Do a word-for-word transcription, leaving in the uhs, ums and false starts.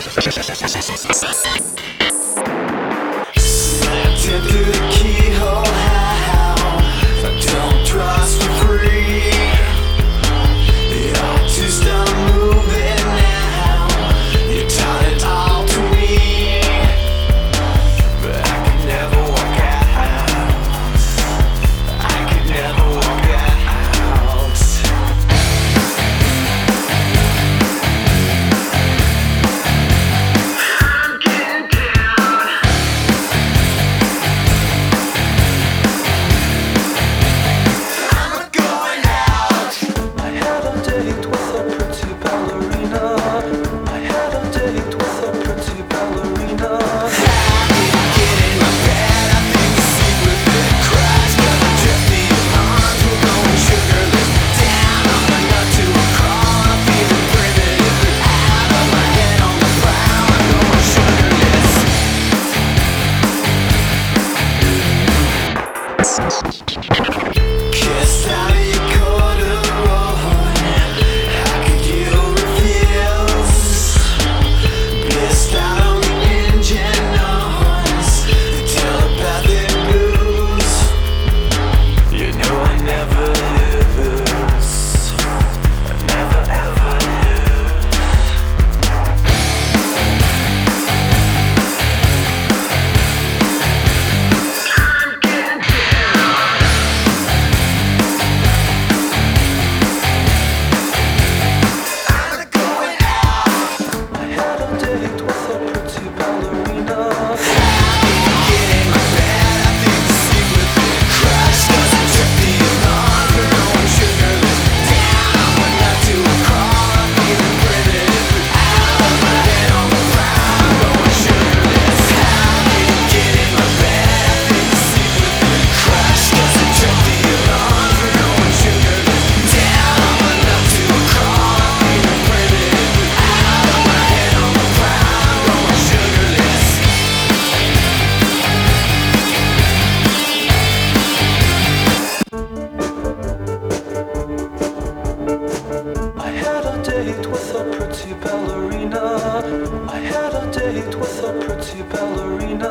Slanted through the keyhole, how I don't trust for free. It ought to stop moving now. You taught it all to me, but I could never walk out. I could never walk out. I'm getting down. I'm going out. I had a date with a pretty ballerina. I had a date with a pretty ballerina. Get in my bed, I think the secret bit crash. Cause I drift the alarms, we're going sugarless. Down on my nut to a crawl, I'm feeling primitive. Out of my head on the prowl, I'm going sugarless. Kissed out of your corduroy, how could you refuse? Blissed out on the engine noise, the telepathic blues. You know I never lose, I never ever lose. I'm getting down. I'm going out. I had a date with a pretty ballerina. Get in my bed, I think the secret bit crash. Cause I trip the alarm, we're going sugarless. Down on my nut to a crawl, I'm feeling primitive. Out of my head on the prowl, I'm going sugarless. Get in my bed, I think the secret bit crash. Cause I trip the alarm, we're going sugarless. Down on my nut to a crawl, I'm feeling primitive. Out of my head on the prowl, I'm going sugarless. I had a date with a pretty ballerina. I had a date with a pretty ballerina.